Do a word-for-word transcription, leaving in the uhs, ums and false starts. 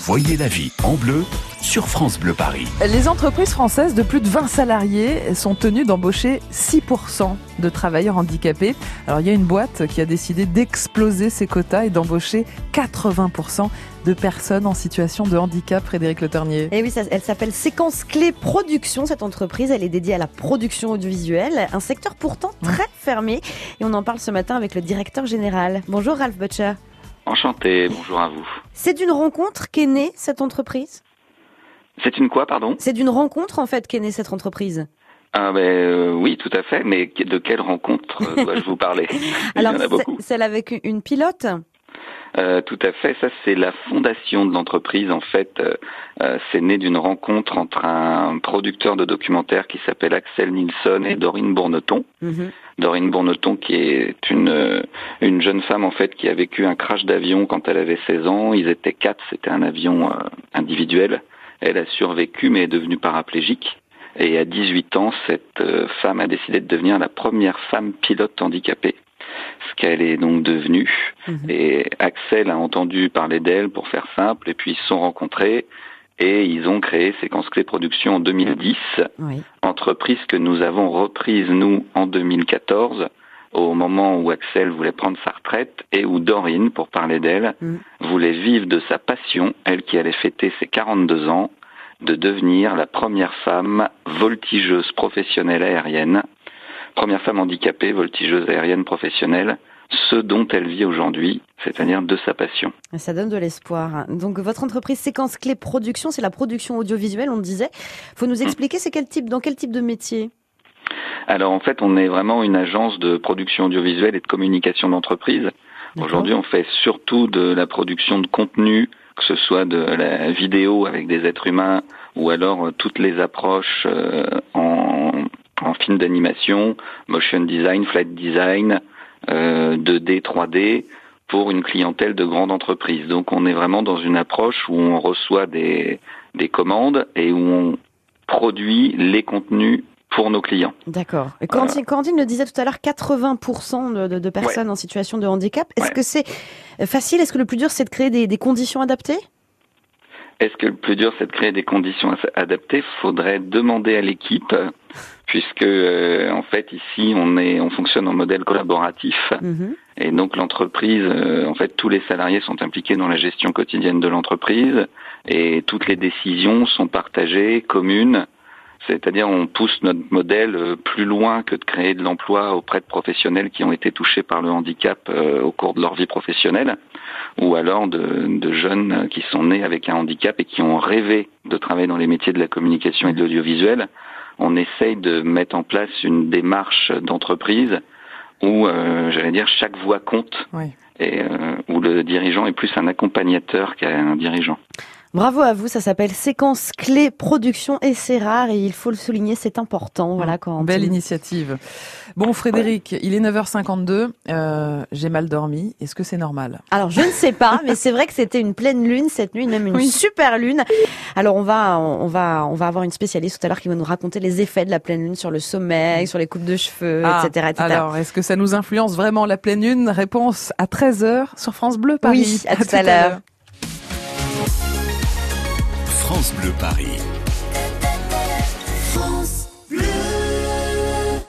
Voyez la vie en bleu sur France Bleu Paris. Les entreprises françaises de plus de vingt salariés sont tenues d'embaucher six pour cent de travailleurs handicapés. Alors il y a une boîte qui a décidé d'exploser ses quotas et d'embaucher quatre-vingts pour cent de personnes en situation de handicap. Frédéric Le Ternier. Et oui, ça, elle s'appelle Séquence Clé Production, cette entreprise. Elle est dédiée à la production audiovisuelle, un secteur pourtant très fermé. Et on en parle ce matin avec le directeur général. Bonjour Ralph Butcher. Enchanté, bonjour à vous. C'est d'une rencontre qu'est née cette entreprise ? C'est une quoi, pardon ? C'est d'une rencontre en fait qu'est née cette entreprise. Ah ben euh, oui, tout à fait, mais de quelle rencontre euh, dois-je vous parler ? Alors, Il y en a beaucoup. Celle avec une pilote ? Euh, tout à fait, ça c'est la fondation de l'entreprise. En fait, euh, euh, c'est né d'une rencontre entre un producteur de documentaires qui s'appelle Axel Nilsson et Dorine Bourneton. Mm-hmm. Dorine Bourneton qui est une une jeune femme en fait qui a vécu un crash d'avion quand elle avait seize ans. Ils étaient quatre, c'était un avion euh, individuel. Elle a survécu mais est devenue paraplégique. Et à dix-huit ans, cette euh, femme a décidé de devenir la première femme pilote handicapée. Ce qu'elle est donc devenue. Mmh. Et Axel a entendu parler d'elle, pour faire simple, et puis ils se sont rencontrés et ils ont créé Séquence Clé Production en deux mille dix, oui. Entreprise que nous avons reprise, nous, en deux mille quatorze, au moment où Axel voulait prendre sa retraite et où Dorine, pour parler d'elle, mmh. voulait vivre de sa passion, elle qui allait fêter ses quarante-deux ans, de devenir la première femme voltigeuse professionnelle aérienne, première femme handicapée, voltigeuse aérienne professionnelle, ce dont elle vit aujourd'hui, c'est-à-dire de sa passion. Ça donne de l'espoir. Donc votre entreprise Séquence Clé Production, c'est la production audiovisuelle, on le disait. Faut nous expliquer, c'est quel type, dans quel type de métier ? Alors en fait, on est vraiment une agence de production audiovisuelle et de communication d'entreprise. D'accord. Aujourd'hui, on fait surtout de la production de contenu, que ce soit de la vidéo avec des êtres humains ou alors euh, toutes les approches euh, en, en film d'animation, motion design, flight design, euh, deux D, trois D, pour une clientèle de grande entreprise. Donc on est vraiment dans une approche où on reçoit des, des commandes et où on produit les contenus pour nos clients. D'accord. Et Candine, euh, Candine le disait tout à l'heure, quatre-vingts pour cent de, de, de personnes ouais. en situation de handicap. Est-ce ouais. que c'est facile ? Est-ce que le plus dur, c'est de créer des, des conditions adaptées ? Est-ce que le plus dur, c'est de créer des conditions adaptées ? Faudrait demander à l'équipe, puisque euh, en fait ici on est, on fonctionne en modèle collaboratif, mmh. et donc l'entreprise, euh, en fait tous les salariés sont impliqués dans la gestion quotidienne de l'entreprise et toutes les décisions sont partagées, communes. C'est-à-dire on pousse notre modèle plus loin que de créer de l'emploi auprès de professionnels qui ont été touchés par le handicap euh, au cours de leur vie professionnelle, ou alors de, de jeunes qui sont nés avec un handicap et qui ont rêvé de travailler dans les métiers de la communication et de l'audiovisuel. On essaye de mettre en place une démarche d'entreprise où, euh, j'allais dire, chaque voix compte, oui. et euh, où le dirigeant est plus un accompagnateur qu'un dirigeant. Bravo à vous, ça s'appelle Séquence Clé Production et c'est rare et il faut le souligner, c'est important. Voilà, quand belle initiative. Bon Frédéric, il est neuf heures cinquante-deux, euh, j'ai mal dormi, est-ce que c'est normal ? Alors je ne sais pas, mais c'est vrai que c'était une pleine lune cette nuit, même une oui. super lune. Alors on va, on va, on va avoir une spécialiste tout à l'heure qui va nous raconter les effets de la pleine lune sur le sommeil, sur les coupes de cheveux, ah, et cetera, et cetera. Alors est-ce que ça nous influence vraiment la pleine lune ? Réponse à treize heures sur France Bleu Paris. Oui, à, à tout, tout à l'heure. l'heure. France Bleu Paris. France